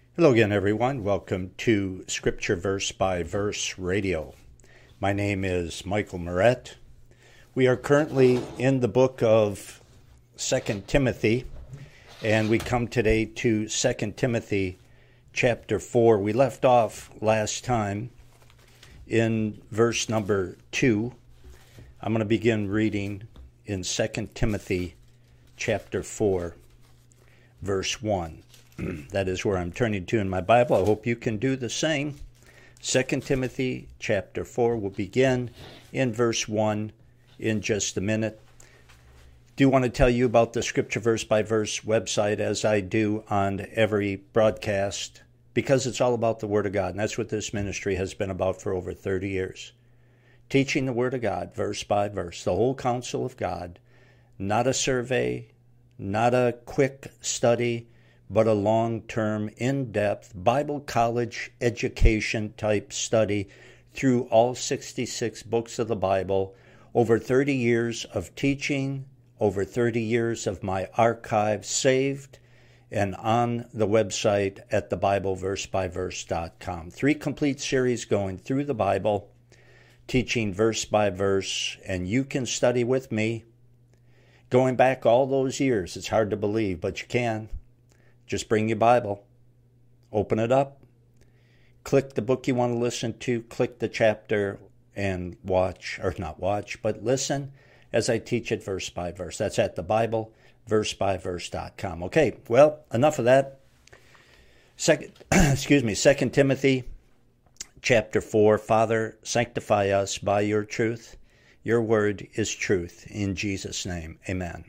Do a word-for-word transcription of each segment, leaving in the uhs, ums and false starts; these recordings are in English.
Hello again, everyone. Welcome to Scripture Verse by Verse Radio. My name is Michael Moret. We are currently in the book of Second Timothy, and we come today to Second Timothy chapter four. We left off last time in verse number two. I'm going to begin reading in Second Timothy chapter four, verse one. That is where I'm turning to in my Bible. I hope you can do the same. Second Timothy chapter four will begin in verse one in just a minute. I do want to tell you about the Scripture Verse by Verse website, as I do on every broadcast, because it's all about the Word of God, and that's what this ministry has been about for over thirty years. Teaching the Word of God, verse by verse, the whole counsel of God, not a survey, not a quick study, but a long-term, in-depth Bible college education type study through all sixty-six books of the Bible, over thirty years of teaching, over thirty years of my archive saved, and on the website at the bible verse by verse dot com. Three complete series going through the Bible, teaching verse by verse, and you can study with me. Going back all those years, it's hard to believe, but you can. Just bring your Bible, open it up, click the book you want to listen to, click the chapter, and watch, or not watch, but listen as I teach it verse by verse. That's at the bible verse by verse dot com. Okay, well, enough of that. Second, excuse me, Second Timothy chapter four. Father, sanctify us by your truth. Your word is truth. In Jesus' name, amen.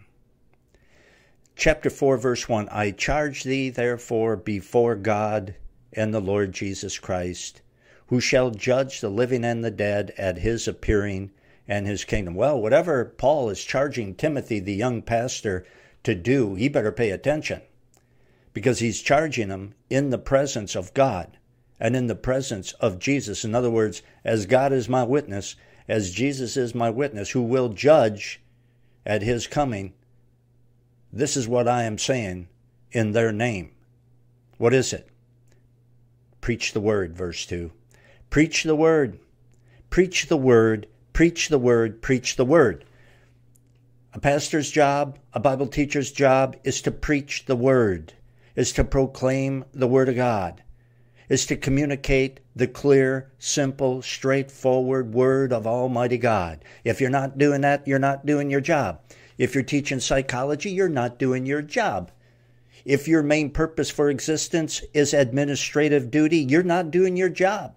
Chapter four, verse one, I charge thee, therefore, before God and the Lord Jesus Christ, who shall judge the living and the dead at his appearing and his kingdom. Well, whatever Paul is charging Timothy, the young pastor, to do, he better pay attention, because he's charging him in the presence of God and in the presence of Jesus. In other words, as God is my witness, as Jesus is my witness, who will judge at his coming, this is what I am saying in their name. What is it? Preach the word, verse two. Preach the word. Preach the word. Preach the word. Preach the word. A pastor's job, a Bible teacher's job is to preach the word, is to proclaim the word of God, is to communicate the clear, simple, straightforward word of Almighty God. If you're not doing that, you're not doing your job. If you're teaching psychology, you're not doing your job. If your main purpose for existence is administrative duty, you're not doing your job.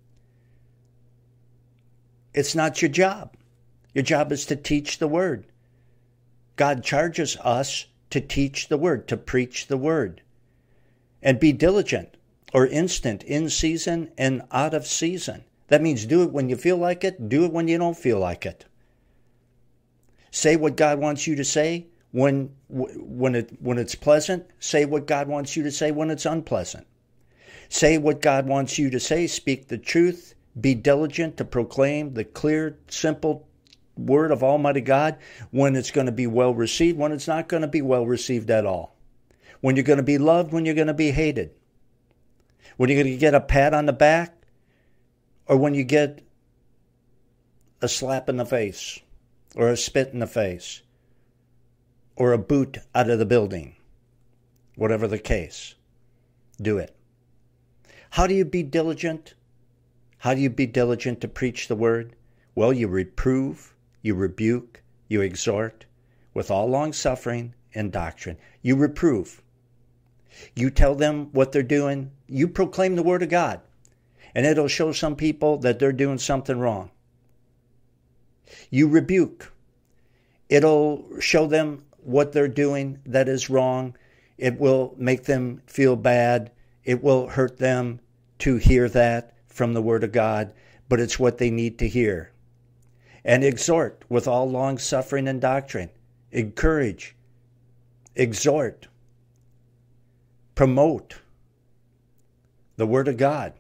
It's not your job. Your job is to teach the word. God charges us to teach the word, to preach the word. And be diligent or instant, in season and out of season. That means do it when you feel like it, do it when you don't feel like it. Say what God wants you to say when when it when it's pleasant. Say what God wants you to say when it's unpleasant. Say what God wants you to say. Speak the truth. Be diligent to proclaim the clear, simple word of Almighty God when it's going to be well received, when it's not going to be well received at all. When you're going to be loved, when you're going to be hated. When you're going to get a pat on the back, or when you get a slap in the face, or a spit in the face, or a boot out of the building. Whatever the case, do it. How do you be diligent? How do you be diligent to preach the word? Well, you reprove, you rebuke, you exhort with all long-suffering and doctrine. You reprove. You tell them what they're doing. You proclaim the word of God, and it'll show some people that they're doing something wrong. You rebuke. It'll show them what they're doing that is wrong. It will make them feel bad. It will hurt them to hear that from the Word of God, but it's what they need to hear. And exhort with all long suffering and doctrine. Encourage. Exhort. Promote the Word of God.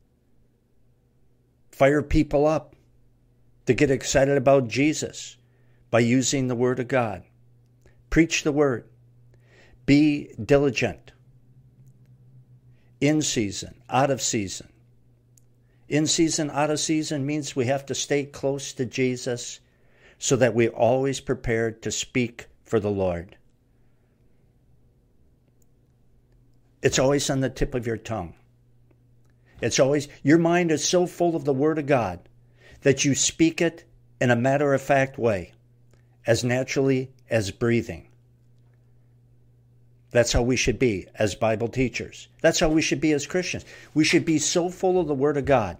Fire people up to get excited about Jesus by using the Word of God. Preach the Word. Be diligent. in season, out of season. In season, out of season means we have to stay close to Jesus so that we're always prepared to speak for the Lord. It's always on the tip of your tongue. It's always, your mind is so full of the Word of God that you speak it in a matter-of-fact way, as naturally as breathing. That's how we should be as Bible teachers. That's how we should be as Christians. We should be so full of the Word of God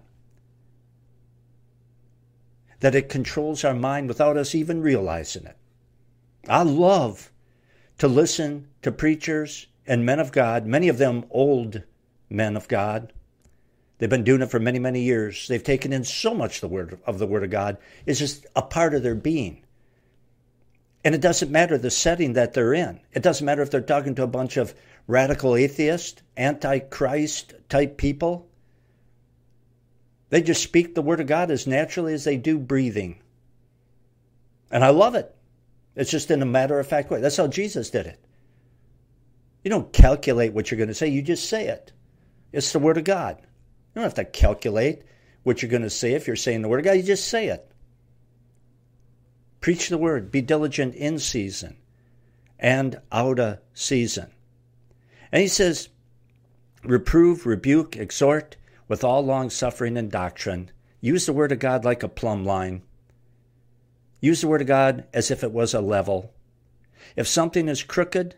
that it controls our mind without us even realizing it. I love to listen to preachers and men of God, many of them old men of God. They've been doing it for many, many years. They've taken in so much the word of the Word of God. It's just a part of their being. And it doesn't matter the setting that they're in. It doesn't matter if they're talking to a bunch of radical atheist, antichrist type people. They just speak the Word of God as naturally as they do breathing. And I love it. It's just in a matter-of-fact way. That's how Jesus did it. You don't calculate what you're going to say. You just say it. It's the Word of God. You don't have to calculate what you're going to say if you're saying the Word of God. You just say it. Preach the Word. Be diligent in season and out of season. And he says, reprove, rebuke, exhort with all long-suffering and doctrine. Use the Word of God like a plumb line. Use the Word of God as if it was a level. If something is crooked,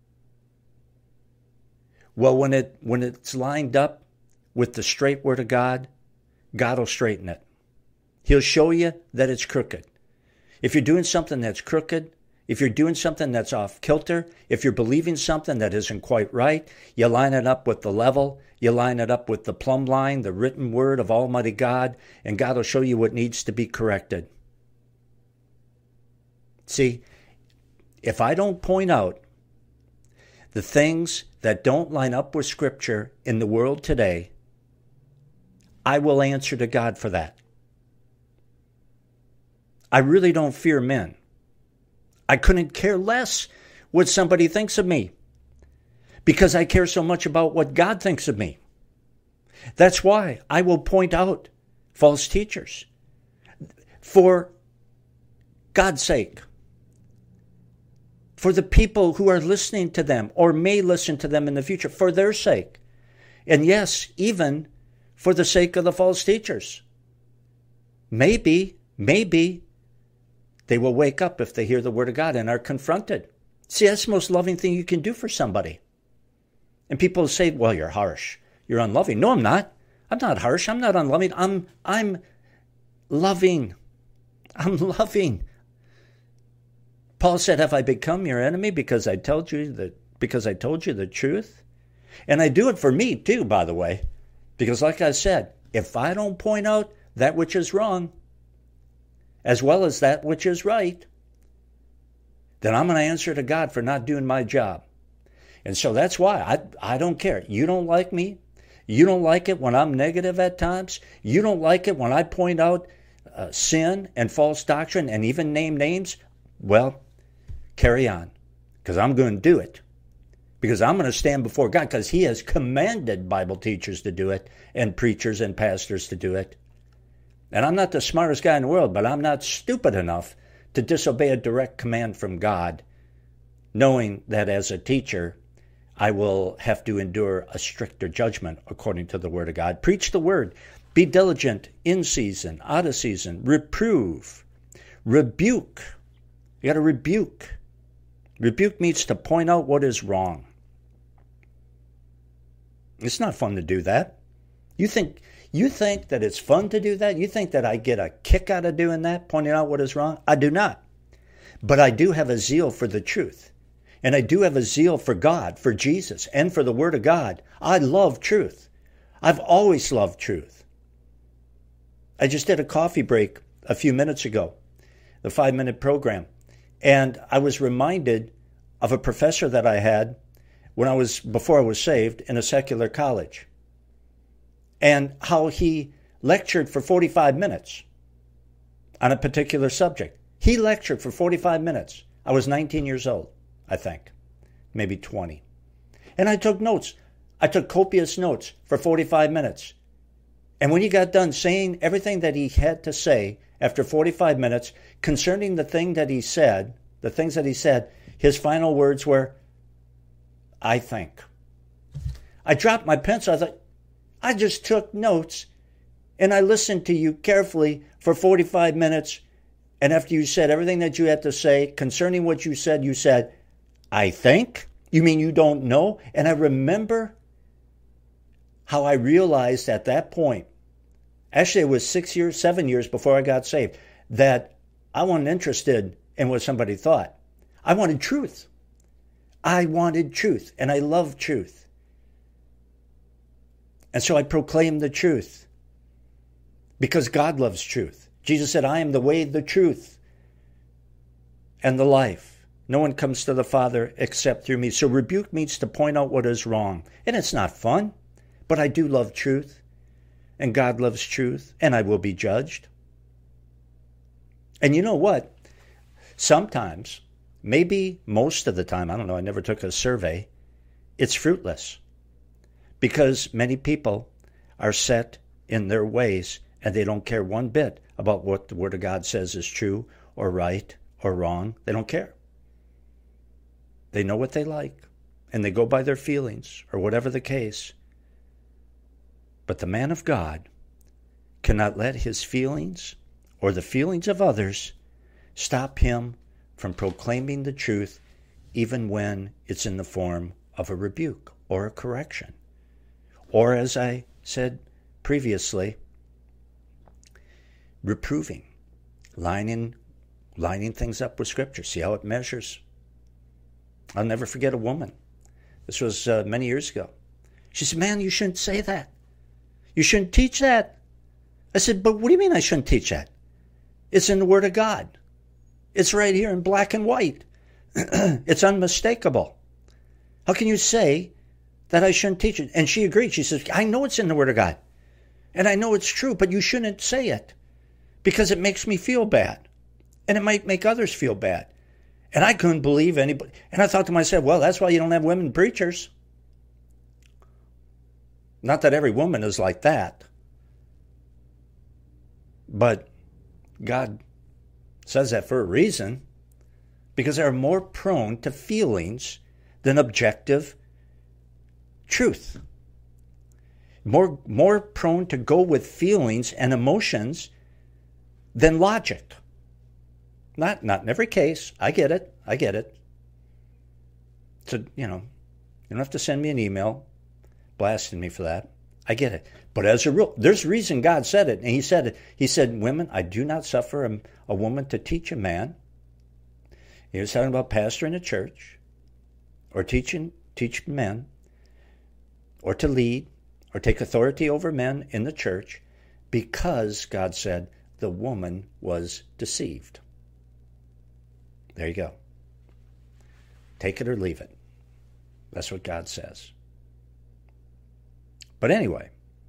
well, when it when it's lined up with the straight Word of God, God will straighten it. He'll show you that it's crooked. If you're doing something that's crooked, if you're doing something that's off kilter, if you're believing something that isn't quite right, you line it up with the level, you line it up with the plumb line, the written Word of Almighty God, and God will show you what needs to be corrected. See, if I don't point out the things that don't line up with Scripture in the world today, I will answer to God for that. I really don't fear men. I couldn't care less what somebody thinks of me because I care so much about what God thinks of me. That's why I will point out false teachers for God's sake, for the people who are listening to them or may listen to them in the future, for their sake. And yes, even for the sake of the false teachers. Maybe, maybe they will wake up if they hear the Word of God and are confronted. See, that's the most loving thing you can do for somebody. And people say, well, you're harsh. You're unloving. No, I'm not. I'm not harsh. I'm not unloving. I'm, I'm loving. I'm loving. Paul said, have I become your enemy because I told you the, because I told you the truth? And I do it for me too, by the way. Because like I said, if I don't point out that which is wrong, as well as that which is right, then I'm going to answer to God for not doing my job. And so that's why I, I don't care. You don't like me. You don't like it when I'm negative at times. You don't like it when I point out uh, sin and false doctrine and even name names. Well, carry on, because I'm going to do it. Because I'm going to stand before God, because He has commanded Bible teachers to do it and preachers and pastors to do it. And I'm not the smartest guy in the world, but I'm not stupid enough to disobey a direct command from God, knowing that as a teacher, I will have to endure a stricter judgment according to the Word of God. Preach the Word. Be diligent in season, out of season. Reprove. Rebuke. You got to rebuke. Rebuke means to point out what is wrong. It's not fun to do that. You think you think that it's fun to do that? You think that I get a kick out of doing that, pointing out what is wrong? I do not. But I do have a zeal for the truth. And I do have a zeal for God, for Jesus, and for the Word of God. I love truth. I've always loved truth. I just did a coffee break a few minutes ago, the five-minute program. And I was reminded of a professor that I had when I was, before I was saved, in a secular college. And how he lectured for forty-five minutes on a particular subject. He lectured for forty-five minutes. I was nineteen years old, I think. Maybe twenty. And I took notes I took copious notes for forty-five minutes. And when he got done saying everything that he had to say after forty-five minutes concerning the thing that he said, the things that he said, his final words were, I think. I dropped my pencil. I thought, I just took notes and I listened to you carefully for forty-five minutes. And after you said everything that you had to say concerning what you said, you said, I think? You mean you don't know? And I remember how I realized at that point, actually it was six years, seven years before I got saved, that I wasn't interested in what somebody thought. I wanted truth. I wanted truth, and I love truth. And so I proclaimed the truth because God loves truth. Jesus said, I am the way, the truth, and the life. No one comes to the Father except through me. So rebuke means to point out what is wrong. And it's not fun, but I do love truth. And God loves truth, and I will be judged. And you know what? Sometimes, maybe most of the time, I don't know, I never took a survey, it's fruitless. Because many people are set in their ways, and they don't care one bit about what the Word of God says is true or right or wrong. They don't care. They know what they like, and they go by their feelings, or whatever the case. But the man of God cannot let his feelings or the feelings of others stop him from proclaiming the truth, even when it's in the form of a rebuke or a correction. Or, as I said previously, reproving, lining, lining things up with Scripture. See how it measures. I'll never forget a woman. This was uh, many years ago. She said, man, you shouldn't say that. You shouldn't teach that. I said, but what do you mean I shouldn't teach that? It's in the Word of God. It's right here in black and white. It's unmistakable. How can you say that I shouldn't teach it? And she agreed. She says, I know it's in the Word of God. And I know it's true, but you shouldn't say it because it makes me feel bad. And it might make others feel bad. And I couldn't believe anybody. And I thought to myself, well, that's why you don't have women preachers. Not that every woman is like that. But God says that for a reason. Because they're more prone to feelings than objective truth. More, more prone to go with feelings and emotions than logic. Not not in every case. I get it. I get it. So, you know, you don't have to send me an email blasting me for that. I get it. But as a rule, there's a reason God said it. And he said it. He said, women, I do not suffer a, a woman to teach a man. He was talking about pastoring a church or teaching, teaching men or to lead or take authority over men in the church because God said the woman was deceived. There you go. Take it or leave it. That's what God says. But anyway,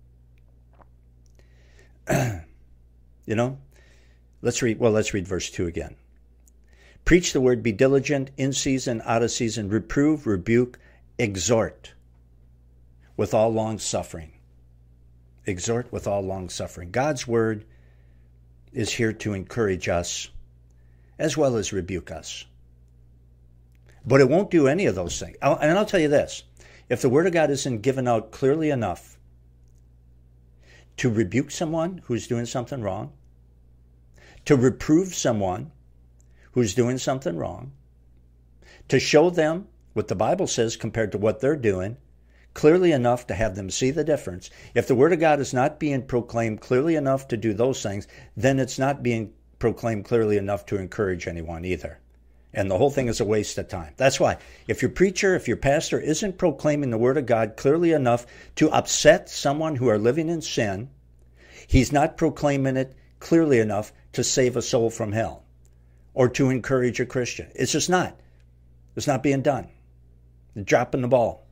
you know, let's read, well, let's read verse two again. Preach the word, be diligent, in season, out of season, reprove, rebuke, exhort with all long suffering. Exhort with all long suffering. God's word is here to encourage us as well as rebuke us. But it won't do any of those things. And I'll tell you this. If the Word of God isn't given out clearly enough to rebuke someone who's doing something wrong, to reprove someone who's doing something wrong, to show them what the Bible says compared to what they're doing, clearly enough to have them see the difference. If the Word of God is not being proclaimed clearly enough to do those things, then it's not being proclaimed clearly enough to encourage anyone either. And the whole thing is a waste of time. That's why if your preacher, if your pastor isn't proclaiming the Word of God clearly enough to upset someone who are living in sin, he's not proclaiming it clearly enough to save a soul from hell or to encourage a Christian. It's just not. It's not being done. They're dropping the ball.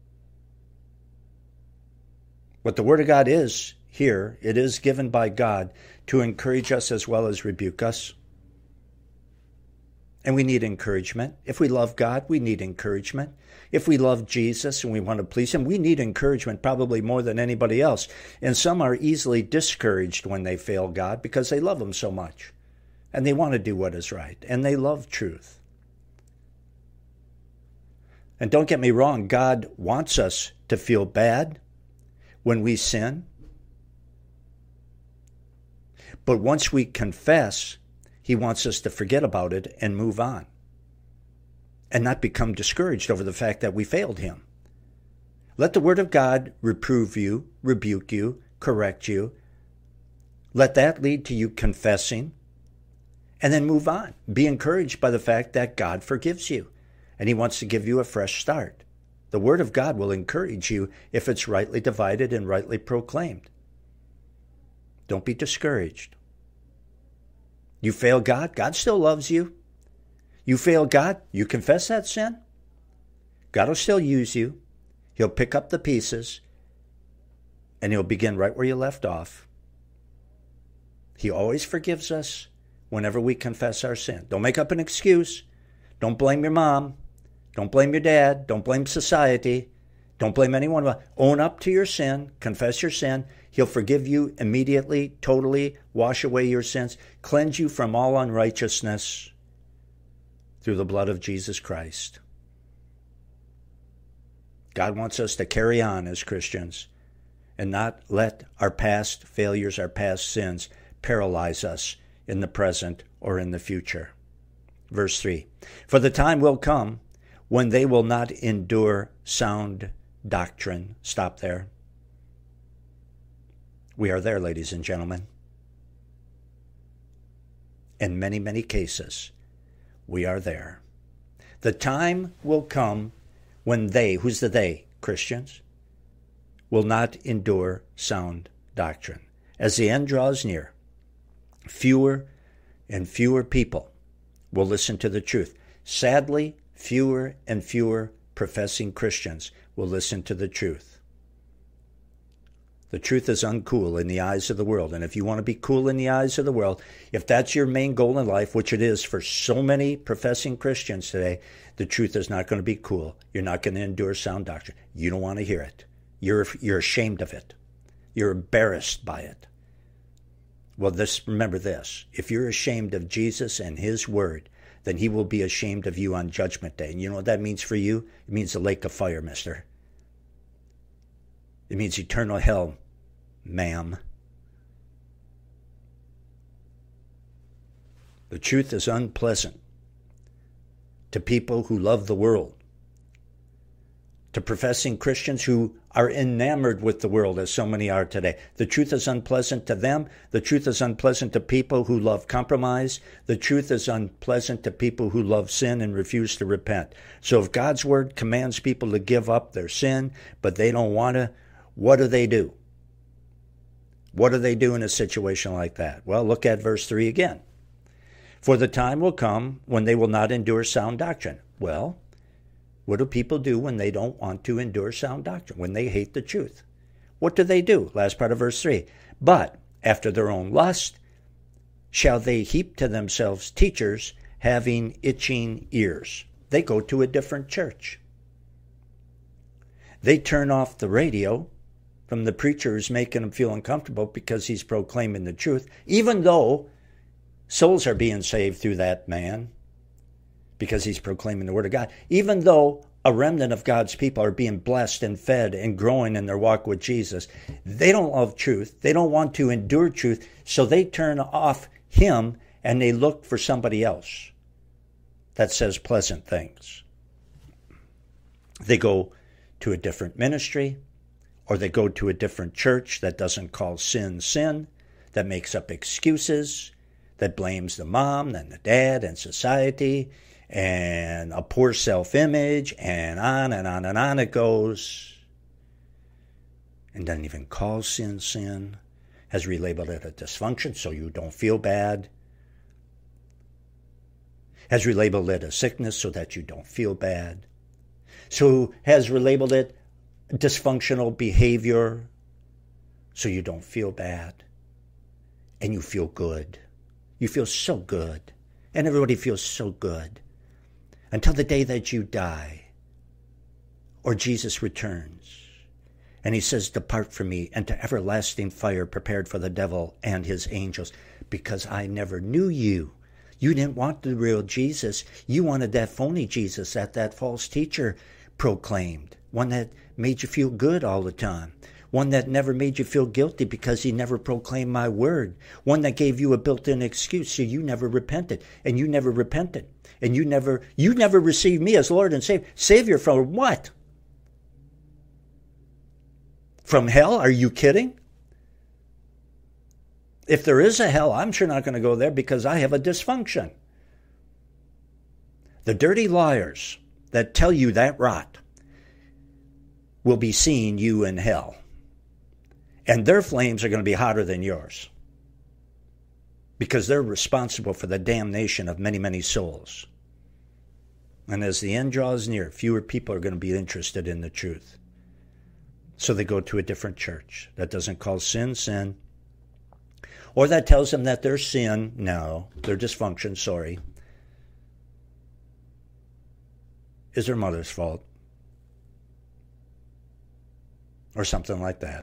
What the Word of God is here, it is given by God to encourage us as well as rebuke us. and we need encouragement. If we love God, we need encouragement. If we love Jesus and we want to please him, we need encouragement probably more than anybody else. And some are easily discouraged when they fail God because they love him so much. And they want to do what is right. And they love truth. And don't get me wrong, God wants us to feel bad when we sin. But once we confess, he wants us to forget about it and move on. And not become discouraged over the fact that we failed him. Let the word of God reprove you, rebuke you, correct you. Let that lead to you confessing. And then move on. Be encouraged by the fact that God forgives you. And he wants to give you a fresh start. The word of God will encourage you if it's rightly divided and rightly proclaimed. Don't be discouraged. You fail God, God still loves you. You fail God, you confess that sin, God will still use you. He'll pick up the pieces, and he'll begin right where you left off. He always forgives us whenever we confess our sin. Don't make up an excuse. Don't blame your mom. Don't blame your dad. Don't blame society. Don't blame anyone. Own up to your sin. Confess your sin. He'll forgive you immediately, totally, wash away your sins, cleanse you from all unrighteousness through the blood of Jesus Christ. God wants us to carry on as Christians and not let our past failures, our past sins, paralyze us in the present or in the future. Verse three, for the time will come when they will not endure sound doctrine. Stop there. We are there, ladies and gentlemen. In many, many cases, we are there. The time will come when they, who's the they? Christians, will not endure sound doctrine. As the end draws near, fewer and fewer people will listen to the truth. Sadly, fewer and fewer professing Christians will listen to the truth. The truth is uncool in the eyes of the world. And if you want to be cool in the eyes of the world, if that's your main goal in life, which it is for so many professing Christians today, the truth is not going to be cool. You're not going to endure sound doctrine. You don't want to hear it. You're, you're ashamed of it. You're embarrassed by it. Well, this, remember this. If you're ashamed of Jesus and his word, then he will be ashamed of you on Judgment Day. And you know what that means for you? It means the lake of fire, mister. It means eternal hell, ma'am. The truth is unpleasant to people who love the world, to professing Christians who are enamored with the world, as so many are today. The truth is unpleasant to them. The truth is unpleasant to people who love compromise. The truth is unpleasant to people who love sin and refuse to repent. So if God's word commands people to give up their sin, but they don't want to, what do they do? What do they do in a situation like that? Well, look at verse three again. For the time will come when they will not endure sound doctrine. Well, what do people do when they don't want to endure sound doctrine, when they hate the truth? What do they do? Last part of verse three. But after their own lust shall they heap to themselves teachers having itching ears. They go to a different church. They turn off the radio from the preacher who's making them feel uncomfortable because he's proclaiming the truth, even though souls are being saved through that man because he's proclaiming the word of God, even though a remnant of God's people are being blessed and fed and growing in their walk with Jesus. They don't love truth. They don't want to endure truth, so they turn off him and they look for somebody else that says pleasant things. They go to a different ministry, or they go to a different church that doesn't call sin sin, that makes up excuses, that blames the mom and the dad and society and a poor self-image, and on and on and on it goes. And doesn't even call sin sin, has relabeled it a dysfunction so you don't feel bad, has relabeled it a sickness so that you don't feel bad, so has relabeled it dysfunctional behavior so you don't feel bad and you feel good. You feel so good And everybody feels so good. Until the day that you die. Or Jesus returns. And he says, depart from me into everlasting fire prepared for the devil and his angels. Because I never knew you. You didn't want the real Jesus. You wanted that phony Jesus that that false teacher proclaimed. One that made you feel good all the time. One that never made you feel guilty because he never proclaimed my word. One that gave you a built-in excuse, so you never repented. And you never repented. And you never you never received me as Lord and Savior. Savior from what? From hell? Are you kidding? If there is a hell, I'm sure not going to go there because I have a dysfunction. The dirty liars that tell you that rot will be seeing you in hell. And their flames are going to be hotter than yours. Because they're responsible for the damnation of many, many souls. And as the end draws near, fewer people are going to be interested in the truth. So they go to a different church that doesn't call sin, sin. Or that tells them that their sin, no, their dysfunction, sorry, is their mother's fault. Or something like that.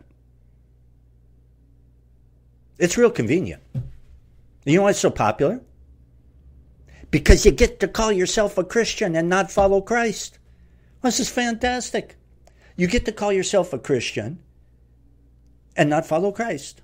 It's real convenient. You know why it's so popular? Because you get to call yourself a Christian and not follow Christ. Well, this is fantastic. You get to call yourself a Christian and not follow Christ.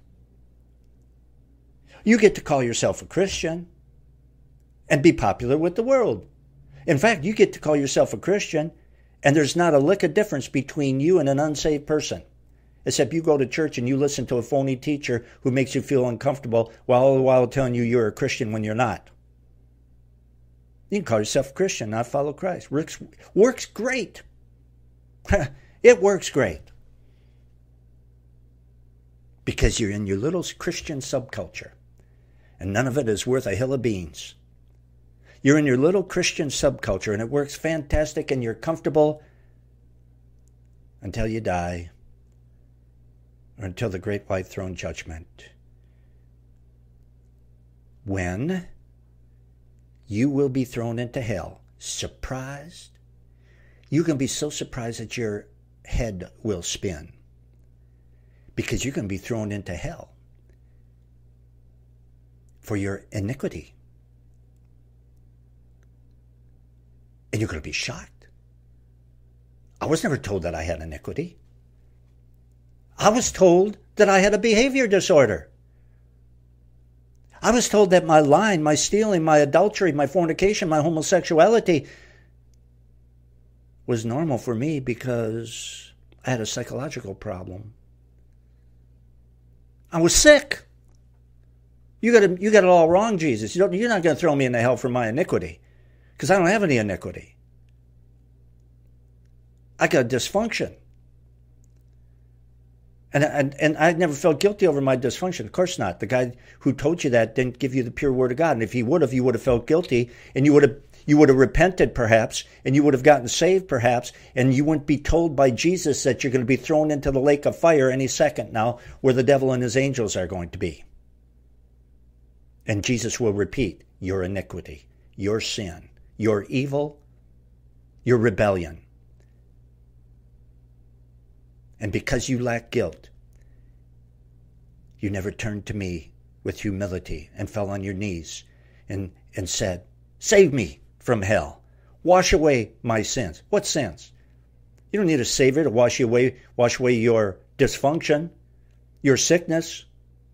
You get to call yourself a Christian and be popular with the world. In fact, you get to call yourself a Christian and there's not a lick of difference between you and an unsaved person. Except you go to church and you listen to a phony teacher who makes you feel uncomfortable while all the while telling you you're a Christian when you're not. You can call yourself a Christian, not follow Christ. Works, works great. It works great. Because you're in your little Christian subculture. And none of it is worth a hill of beans. You're in your little Christian subculture and it works fantastic and you're comfortable until you die. Or until the great white throne judgment. When you will be thrown into hell. Surprised? You can be so surprised that your head will spin. Because you're going to be thrown into hell. For your iniquity. And you're going to be shocked. I was never told that I had iniquity. I was told that I had a behavior disorder. I was told that my lying, my stealing, my adultery, my fornication, my homosexuality was normal for me because I had a psychological problem. I was sick. You got it, you got it all wrong, Jesus. You don't, you're not going to throw me into hell for my iniquity because I don't have any iniquity. I got dysfunction. And, and and I never felt guilty over my dysfunction. Of course not. The guy who told you that didn't give you the pure word of God. And if he would have, you would have felt guilty. And you would have you would have repented perhaps. And you would have gotten saved perhaps. And you wouldn't be told by Jesus that you're going to be thrown into the lake of fire any second now where the devil and his angels are going to be. And Jesus will repeat your iniquity, your sin, your evil, your rebellion. And because you lack guilt, you never turned to me with humility and fell on your knees and, and said, save me from hell. Wash away my sins. What sins? You don't need a savior to wash you away, wash away your dysfunction, your sickness.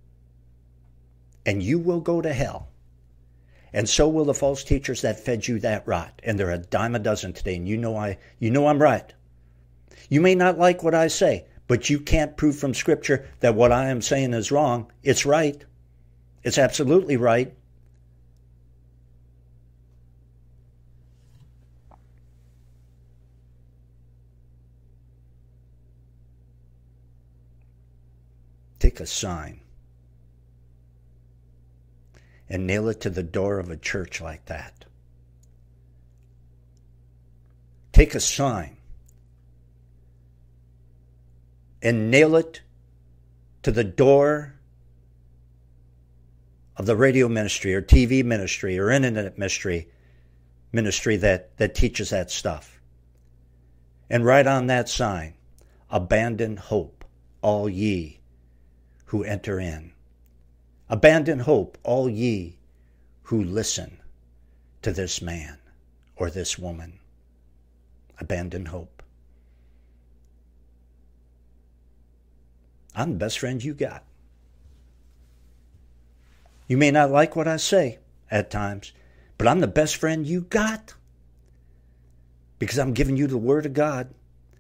And you will go to hell. And so will the false teachers that fed you that rot. And they're a dime a dozen today. And you know I, you know I'm right. You may not like what I say, but you can't prove from Scripture that what I am saying is wrong. It's right. It's absolutely right. Take a sign and nail it to the door of a church like that. Take a sign and nail it to the door of the radio ministry or T V ministry or internet ministry, ministry that, that teaches that stuff. And write on that sign, abandon hope, all ye who enter in. Abandon hope, all ye who listen to this man or this woman. Abandon hope. I'm the best friend you got. You may not like what I say at times, but I'm the best friend you got because I'm giving you the Word of God.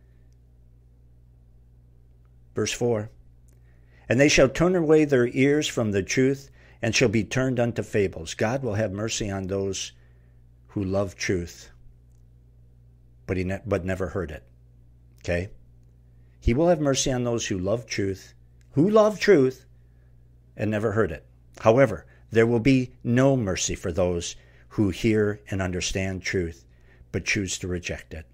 Verse four, and they shall turn away their ears from the truth and shall be turned unto fables. God will have mercy on those who love truth, but he ne- but never heard it. Okay? He will have mercy on those who love truth, who love truth, and never heard it. However, there will be no mercy for those who hear and understand truth, but choose to reject it.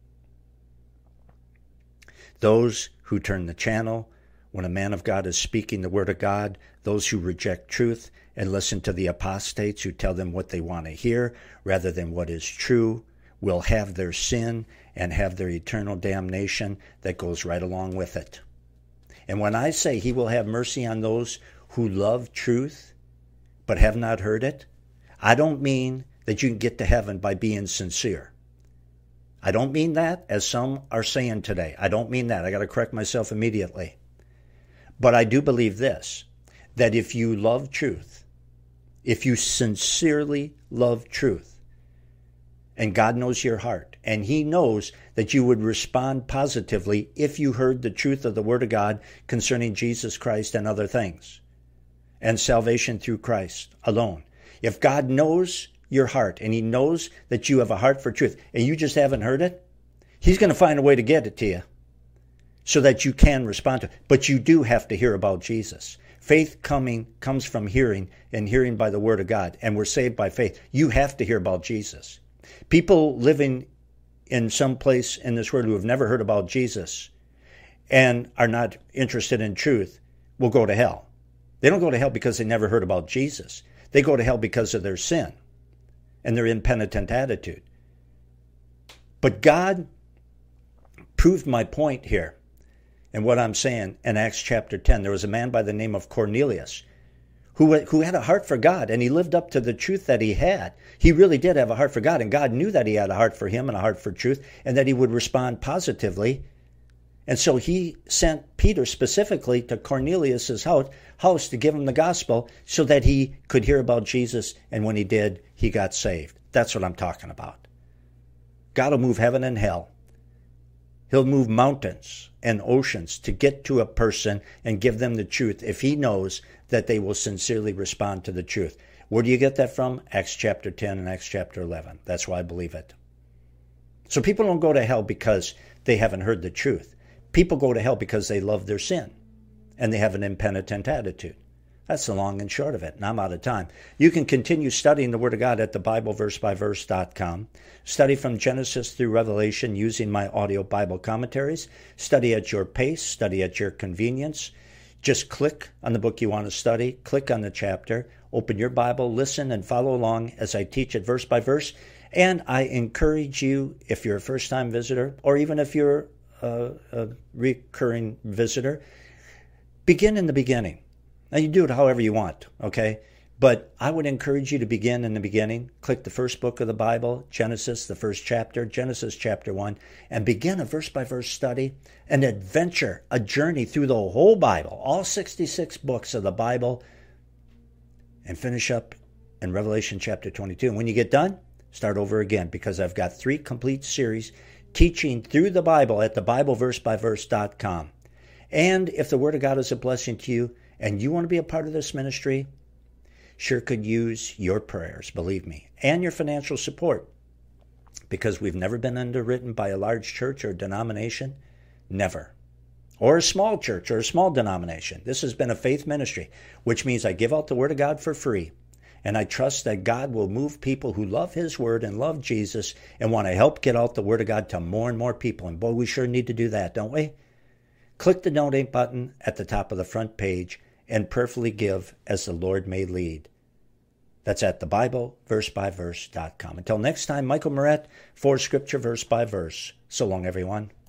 Those who turn the channel when a man of God is speaking the word of God, those who reject truth and listen to the apostates who tell them what they want to hear rather than what is true, will have their sin and have their eternal damnation that goes right along with it. And when I say he will have mercy on those who love truth but have not heard it, I don't mean that you can get to heaven by being sincere. I don't mean that, as some are saying today. I don't mean that. I got to correct myself immediately. But I do believe this, that if you love truth, if you sincerely love truth, and God knows your heart, and he knows that you would respond positively if you heard the truth of the Word of God concerning Jesus Christ and other things, and salvation through Christ alone. If God knows your heart, and he knows that you have a heart for truth, and you just haven't heard it, he's going to find a way to get it to you so that you can respond to it. But you do have to hear about Jesus. Faith coming comes from hearing, and hearing by the Word of God, and we're saved by faith. You have to hear about Jesus. People living in some place in this world who have never heard about Jesus and are not interested in truth will go to hell. They don't go to hell because they never heard about Jesus. They go to hell because of their sin and their impenitent attitude. But God proved my point here and what I'm saying in Acts chapter ten. There was a man by the name of Cornelius who, who had a heart for God, and he lived up to the truth that he had. He really did have a heart for God, and God knew that he had a heart for him and a heart for truth, and that he would respond positively. And so he sent Peter specifically to Cornelius' house, house to give him the gospel so that he could hear about Jesus, and when he did, he got saved. That's what I'm talking about. God will move heaven and hell. He'll move mountains and oceans to get to a person and give them the truth if he knows that they will sincerely respond to the truth. Where do you get that from? Acts chapter ten and Acts chapter eleven. That's why I believe it. So people don't go to hell because they haven't heard the truth. People go to hell because they love their sin and they have an impenitent attitude. That's the long and short of it, and I'm out of time. You can continue studying the Word of God at the Bible verse by verse dot com. Study from Genesis through Revelation using my audio Bible commentaries. Study at your pace. Study at your convenience. Just click on the book you want to study. Click on the chapter. Open your Bible. Listen and follow along as I teach it verse by verse. And I encourage you, if you're a first-time visitor, or even if you're a, a recurring visitor, begin in the beginning. Now, you do it however you want, okay? But I would encourage you to begin in the beginning. Click the first book of the Bible, Genesis, the first chapter, Genesis chapter one, and begin a verse-by-verse study, an adventure, a journey through the whole Bible, all sixty-six books of the Bible, and finish up in Revelation chapter twenty-two. And when you get done, start over again, because I've got three complete series teaching through the Bible at the Bible verse by verse dot com. And if the Word of God is a blessing to you, and you want to be a part of this ministry, sure could use your prayers, believe me, and your financial support, because we've never been underwritten by a large church or denomination, never, or a small church or a small denomination. This has been a faith ministry, which means I give out the Word of God for free, and I trust that God will move people who love His Word and love Jesus and want to help get out the Word of God to more and more people, and boy, we sure need to do that, don't we? Click the donate button at the top of the front page and prayerfully give as the Lord may lead. That's at the Bible verse by verse dot com. Until next time, Michael Meurett for Scripture Verse by Verse. So long, everyone.